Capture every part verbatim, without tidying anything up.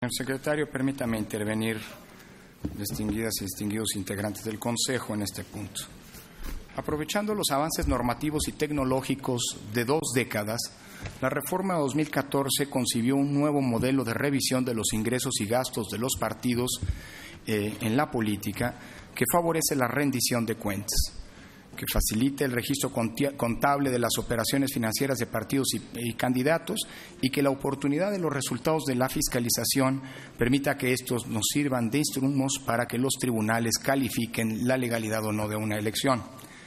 Señor secretario, permítame intervenir, distinguidas y distinguidos integrantes del Consejo, en este punto. Aprovechando los avances normativos y tecnológicos de dos décadas, la reforma dos mil catorce concibió un nuevo modelo de revisión de los ingresos y gastos de los partidos eh, en la política que favorece la rendición de cuentas, que facilite el registro contable de las operaciones financieras de partidos y, y candidatos y que la oportunidad de los resultados de la fiscalización permita que estos nos sirvan de insumos para que los tribunales califiquen la legalidad o no de una elección.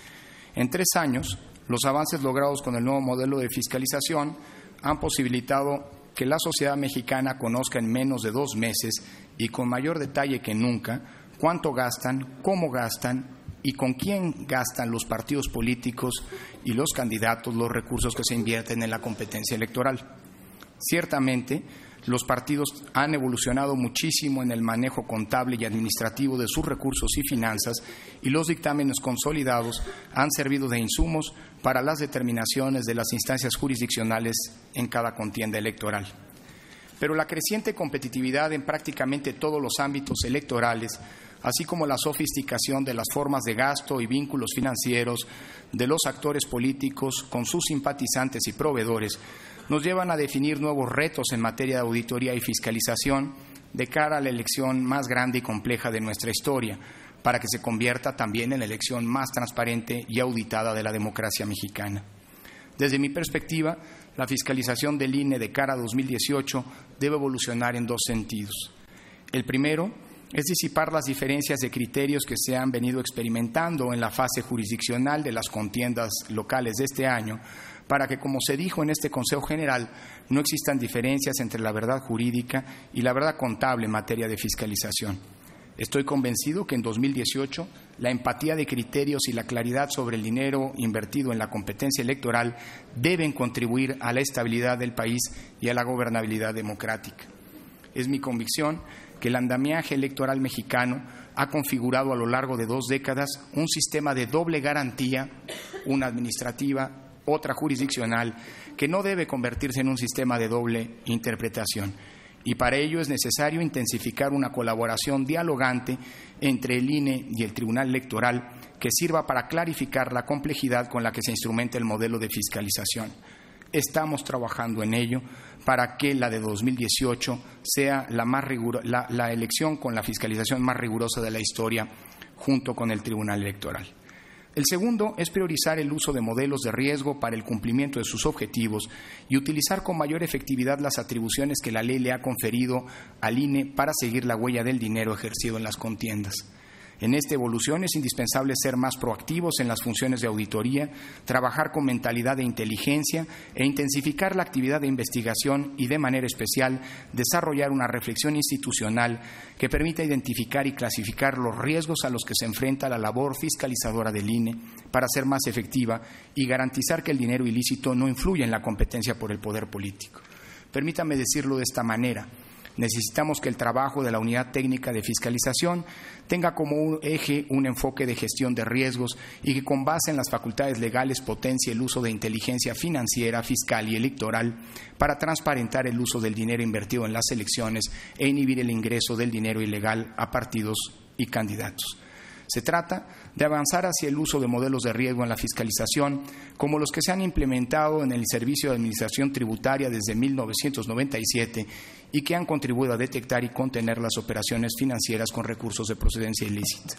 En tres años, los avances logrados con el nuevo modelo de fiscalización han posibilitado que la sociedad mexicana conozca en menos de dos meses y con mayor detalle que nunca cuánto gastan, cómo gastan y con quién gastan los partidos políticos y los candidatos los recursos que se invierten en la competencia electoral. Ciertamente, los partidos han evolucionado muchísimo en el manejo contable y administrativo de sus recursos y finanzas, y los dictámenes consolidados han servido de insumos para las determinaciones de las instancias jurisdiccionales en cada contienda electoral. Pero la creciente competitividad en prácticamente todos los ámbitos electorales, así como la sofisticación de las formas de gasto y vínculos financieros de los actores políticos con sus simpatizantes y proveedores, nos llevan a definir nuevos retos en materia de auditoría y fiscalización de cara a la elección más grande y compleja de nuestra historia, para que se convierta también en la elección más transparente y auditada de la democracia mexicana. Desde mi perspectiva, la fiscalización del I N E de cara a dos mil dieciocho debe evolucionar en dos sentidos. El primero es disipar las diferencias de criterios que se han venido experimentando en la fase jurisdiccional de las contiendas locales de este año, para que, como se dijo en este Consejo General, no existan diferencias entre la verdad jurídica y la verdad contable en materia de fiscalización. Estoy convencido que en dos mil dieciocho la empatía de criterios y la claridad sobre el dinero invertido en la competencia electoral deben contribuir a la estabilidad del país y a la gobernabilidad democrática. Es mi convicción que el andamiaje electoral mexicano ha configurado a lo largo de dos décadas un sistema de doble garantía, una administrativa, otra jurisdiccional, que no debe convertirse en un sistema de doble interpretación. Y para ello es necesario intensificar una colaboración dialogante entre el I N E y el Tribunal Electoral que sirva para clarificar la complejidad con la que se instrumenta el modelo de fiscalización. Estamos trabajando en ello para que la de dos mil dieciocho sea la, más riguro, la, la elección con la fiscalización más rigurosa de la historia, junto con el Tribunal Electoral. El segundo es priorizar el uso de modelos de riesgo para el cumplimiento de sus objetivos y utilizar con mayor efectividad las atribuciones que la ley le ha conferido al I N E para seguir la huella del dinero ejercido en las contiendas. En esta evolución es indispensable ser más proactivos en las funciones de auditoría, trabajar con mentalidad de inteligencia e intensificar la actividad de investigación y, de manera especial, desarrollar una reflexión institucional que permita identificar y clasificar los riesgos a los que se enfrenta la labor fiscalizadora del I N E para ser más efectiva y garantizar que el dinero ilícito no influya en la competencia por el poder político. Permítame decirlo de esta manera. Necesitamos que el trabajo de la Unidad Técnica de Fiscalización tenga como un eje un enfoque de gestión de riesgos y que, con base en las facultades legales, potencie el uso de inteligencia financiera, fiscal y electoral para transparentar el uso del dinero invertido en las elecciones e inhibir el ingreso del dinero ilegal a partidos y candidatos. Se trata de avanzar hacia el uso de modelos de riesgo en la fiscalización, como los que se han implementado en el Servicio de Administración Tributaria desde mil novecientos noventa y siete y que han contribuido a detectar y contener las operaciones financieras con recursos de procedencia ilícita.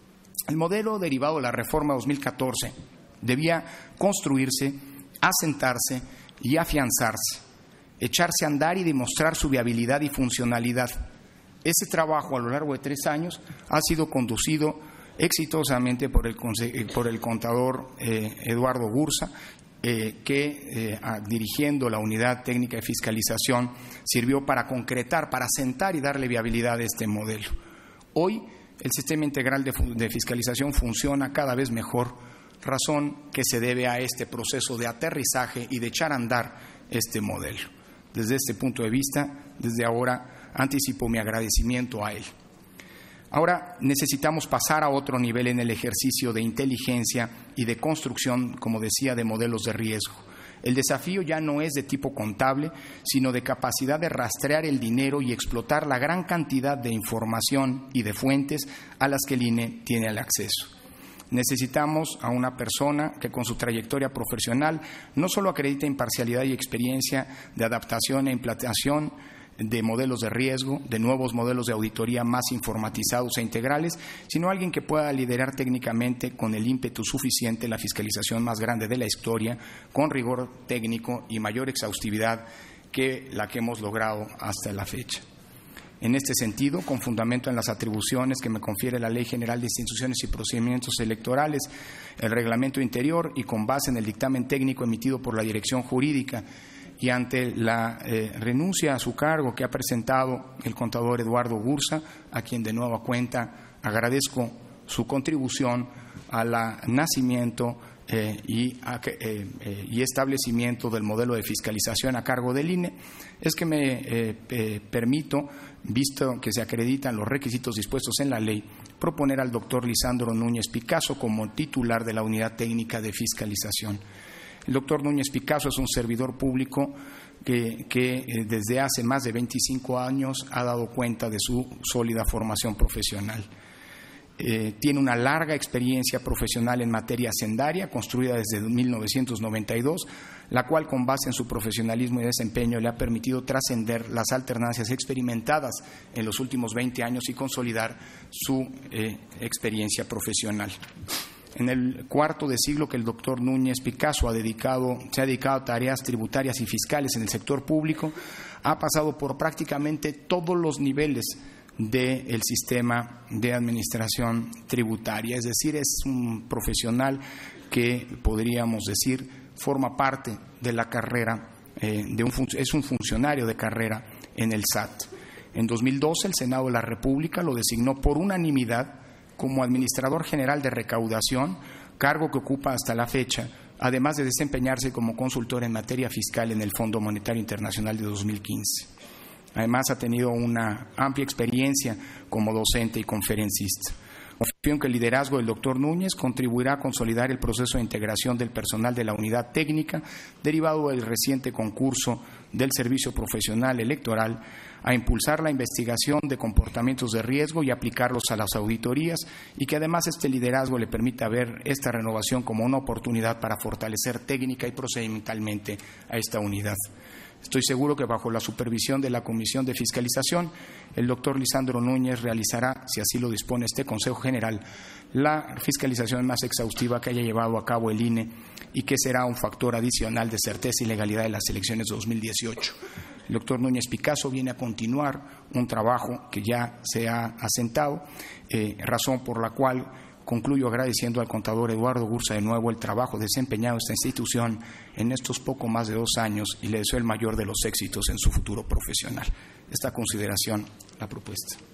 El modelo derivado de la reforma dos mil catorce debía construirse, asentarse y afianzarse, echarse a andar y demostrar su viabilidad y funcionalidad. Ese trabajo a lo largo de tres años ha sido conducido exitosamente por el, por el contador eh, Eduardo Gursa, eh, que eh, dirigiendo la Unidad Técnica de Fiscalización sirvió para concretar, para sentar y darle viabilidad a este modelo. Hoy el sistema integral de, de fiscalización funciona cada vez mejor, razón que se debe a este proceso de aterrizaje y de echar a andar este modelo. Desde este punto de vista, desde ahora anticipo mi agradecimiento a él. Ahora necesitamos pasar a otro nivel en el ejercicio de inteligencia y de construcción, como decía, de modelos de riesgo. El desafío ya no es de tipo contable, sino de capacidad de rastrear el dinero y explotar la gran cantidad de información y de fuentes a las que el I N E tiene el acceso. Necesitamos a una persona que con su trayectoria profesional no solo acredite imparcialidad y experiencia de adaptación e implantación de modelos de riesgo, de nuevos modelos de auditoría más informatizados e integrales, sino alguien que pueda liderar técnicamente con el ímpetu suficiente la fiscalización más grande de la historia, con rigor técnico y mayor exhaustividad que la que hemos logrado hasta la fecha. En este sentido, con fundamento en las atribuciones que me confiere la Ley General de Instituciones y Procedimientos Electorales, el Reglamento Interior y con base en el dictamen técnico emitido por la Dirección Jurídica, y ante la eh, renuncia a su cargo que ha presentado el contador Eduardo Gursa, a quien de nueva cuenta agradezco su contribución al nacimiento eh, y, a, eh, eh, y establecimiento del modelo de fiscalización a cargo del I N E, es que me eh, eh, permito, visto que se acreditan los requisitos dispuestos en la ley, proponer al doctor Lisandro Núñez Picasso como titular de la Unidad Técnica de Fiscalización. El doctor Núñez Picasso es un servidor público que, que desde hace más de veinticinco años ha dado cuenta de su sólida formación profesional. Eh, tiene una larga experiencia profesional en materia hacendaria, construida desde mil novecientos noventa y dos, la cual, con base en su profesionalismo y desempeño, le ha permitido trascender las alternancias experimentadas en los últimos veinte años y consolidar su eh, experiencia profesional. En el cuarto de siglo que el doctor Núñez Picasso ha dedicado, se ha dedicado a tareas tributarias y fiscales en el sector público, ha pasado por prácticamente todos los niveles del sistema de administración tributaria. Es decir, es un profesional que, podríamos decir, forma parte de la carrera, eh, de un, es un funcionario de carrera en el S A T. En dos mil doce, el Senado de la República lo designó por unanimidad como administrador general de recaudación, cargo que ocupa hasta la fecha, además de desempeñarse como consultor en materia fiscal en el Fondo Monetario Internacional de dos mil quince. Además, ha tenido una amplia experiencia como docente y conferencista. Confío en que el liderazgo del doctor Núñez contribuirá a consolidar el proceso de integración del personal de la unidad técnica derivado del reciente concurso del Servicio Profesional Electoral, a impulsar la investigación de comportamientos de riesgo y aplicarlos a las auditorías, y que además este liderazgo le permita ver esta renovación como una oportunidad para fortalecer técnica y procedimentalmente a esta unidad. Estoy seguro que bajo la supervisión de la Comisión de Fiscalización, el doctor Lisandro Núñez realizará, si así lo dispone este Consejo General, la fiscalización más exhaustiva que haya llevado a cabo el I N E y que será un factor adicional de certeza y legalidad de las elecciones de dos mil dieciocho. El doctor Núñez Picasso viene a continuar un trabajo que ya se ha asentado, eh, razón por la cual concluyo agradeciendo al contador Eduardo Gursa de nuevo el trabajo desempeñado en esta institución en estos poco más de dos años y le deseo el mayor de los éxitos en su futuro profesional. Esta consideración, la propuesta.